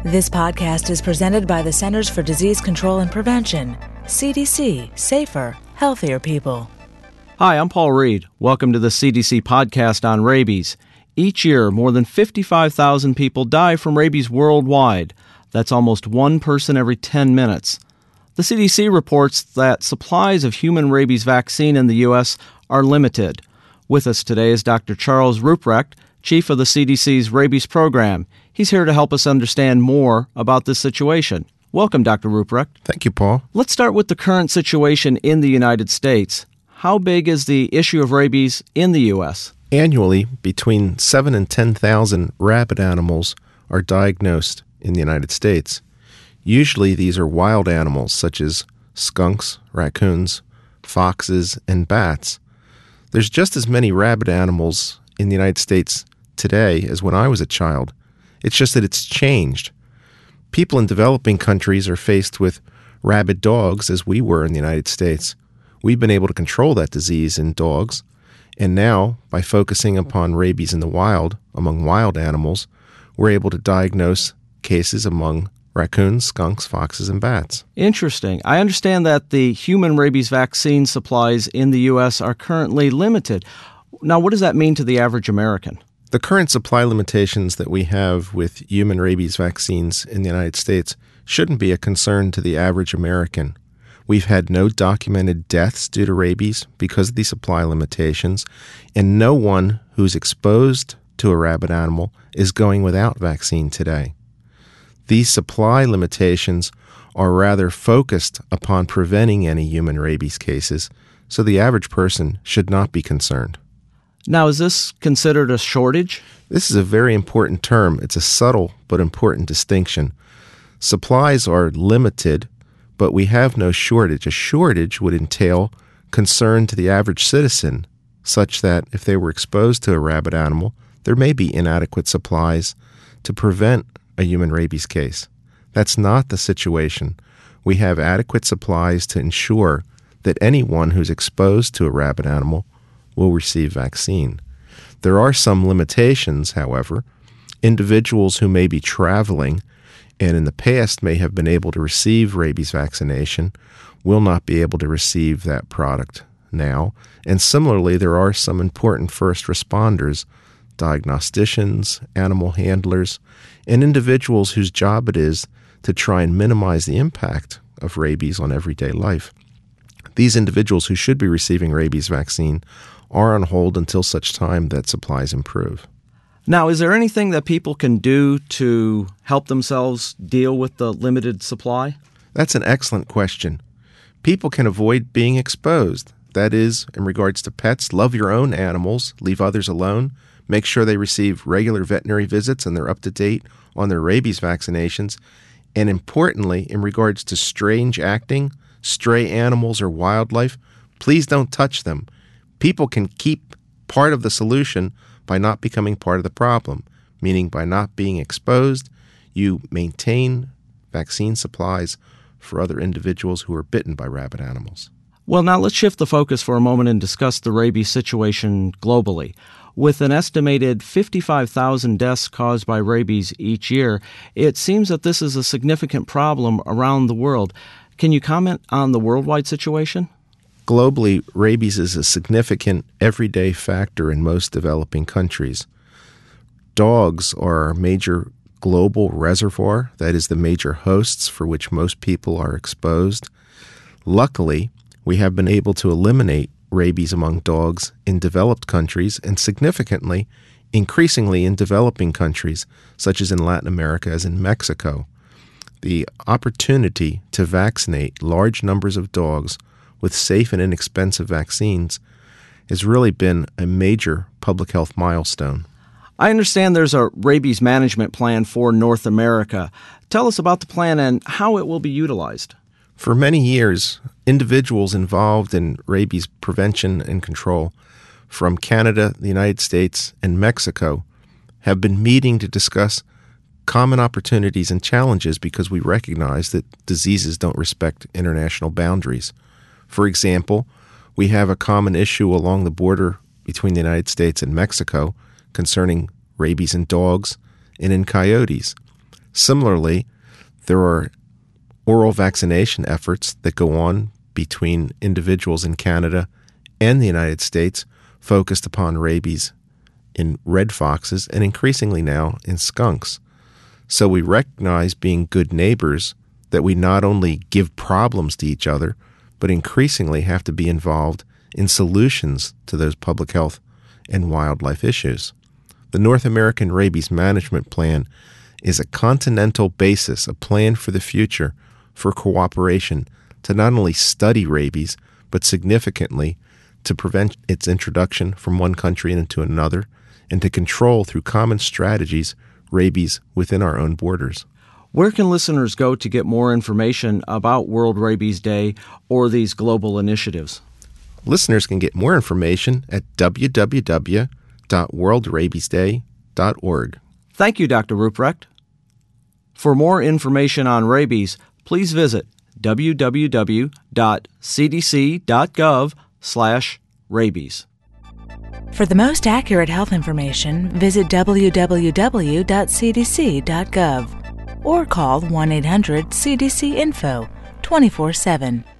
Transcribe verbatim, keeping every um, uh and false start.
This podcast is presented by the Centers for Disease Control and Prevention. C D C. Safer, healthier people. Hi, I'm Paul Reed. Welcome to the C D C podcast on rabies. Each year, more than fifty-five thousand people die from rabies worldwide. That's almost one person every ten minutes. The C D C reports that supplies of human rabies vaccine in the U S are limited. With us today is Doctor Charles Ruprecht, Chief of the C D C's Rabies Program. He's here to help us understand more about this situation. Welcome, Doctor Ruprecht. Thank you, Paul. Let's start with the current situation in the United States. How big is the issue of rabies in the U S? Annually, between seven and ten thousand rabid animals are diagnosed in the United States. Usually these are wild animals such as skunks, raccoons, foxes, and bats. There's just as many rabid animals in the United States today as when I was a child. It's just that it's changed. People in developing countries are faced with rabid dogs as we were in the United States. We've been able to control that disease in dogs, and now, by focusing upon rabies in the wild, among wild animals, we're able to diagnose cases among raccoons, skunks, foxes, and bats. Interesting. I understand that the human rabies vaccine supplies in the U S are currently limited. Now, what does that mean to the average American? The current supply limitations that we have with human rabies vaccines in the United States shouldn't be a concern to the average American. We've had no documented deaths due to rabies because of these supply limitations, and no one who's exposed to a rabid animal is going without vaccine today. These supply limitations are rather focused upon preventing any human rabies cases, so the average person should not be concerned. Now, is this considered a shortage? This is a very important term. It's a subtle but important distinction. Supplies are limited, but we have no shortage. A shortage would entail concern to the average citizen, such that if they were exposed to a rabid animal, there may be inadequate supplies to prevent a human rabies case. That's not the situation. We have adequate supplies to ensure that anyone who's exposed to a rabid animal will receive vaccine. There are some limitations, however. Individuals who may be traveling and in the past may have been able to receive rabies vaccination will not be able to receive that product now. And similarly, there are some important first responders, diagnosticians, animal handlers, and individuals whose job it is to try and minimize the impact of rabies on everyday life. These individuals who should be receiving rabies vaccine are on hold until such time that supplies improve. Now, is there anything that people can do to help themselves deal with the limited supply? That's an excellent question. People can avoid being exposed. That is, in regards to pets, love your own animals, leave others alone, make sure they receive regular veterinary visits and they're up to date on their rabies vaccinations, and importantly, in regards to strange acting, stray animals or wildlife, please don't touch them. People can keep part of the solution by not becoming part of the problem, meaning by not being exposed, you maintain vaccine supplies for other individuals who are bitten by rabid animals. Well, now let's shift the focus for a moment and discuss the rabies situation globally. With an estimated fifty-five thousand deaths caused by rabies each year, it seems that this is a significant problem around the world. Can you comment on the worldwide situation? Globally, rabies is a significant everyday factor in most developing countries. Dogs are a major global reservoir, that is, the major hosts for which most people are exposed. Luckily, we have been able to eliminate rabies among dogs in developed countries and significantly, increasingly in developing countries, such as in Latin America, as in Mexico. The opportunity to vaccinate large numbers of dogs with safe and inexpensive vaccines has really been a major public health milestone. I understand there's a rabies management plan for North America. Tell us about the plan and how it will be utilized. For many years, individuals involved in rabies prevention and control from Canada, the United States, and Mexico have been meeting to discuss common opportunities and challenges because we recognize that diseases don't respect international boundaries. For example, we have a common issue along the border between the United States and Mexico concerning rabies in dogs and in coyotes. Similarly, there are oral vaccination efforts that go on between individuals in Canada and the United States focused upon rabies in red foxes and increasingly now in skunks. So we recognize, being good neighbors, that we not only give problems to each other, but increasingly have to be involved in solutions to those public health and wildlife issues. The North American Rabies Management Plan is a continental basis, a plan for the future for cooperation to not only study rabies, but significantly to prevent its introduction from one country into another, and to control through common strategies rabies within our own borders. Where can listeners go to get more information about World Rabies Day or these global initiatives? Listeners can get more information at w w w dot world rabies day dot org. Thank you, Doctor Ruprecht. For more information on rabies, please visit w w w dot c d c dot gov slash rabies. For the most accurate health information, visit w w w dot c d c dot gov or call one eight hundred C D C info twenty-four seven.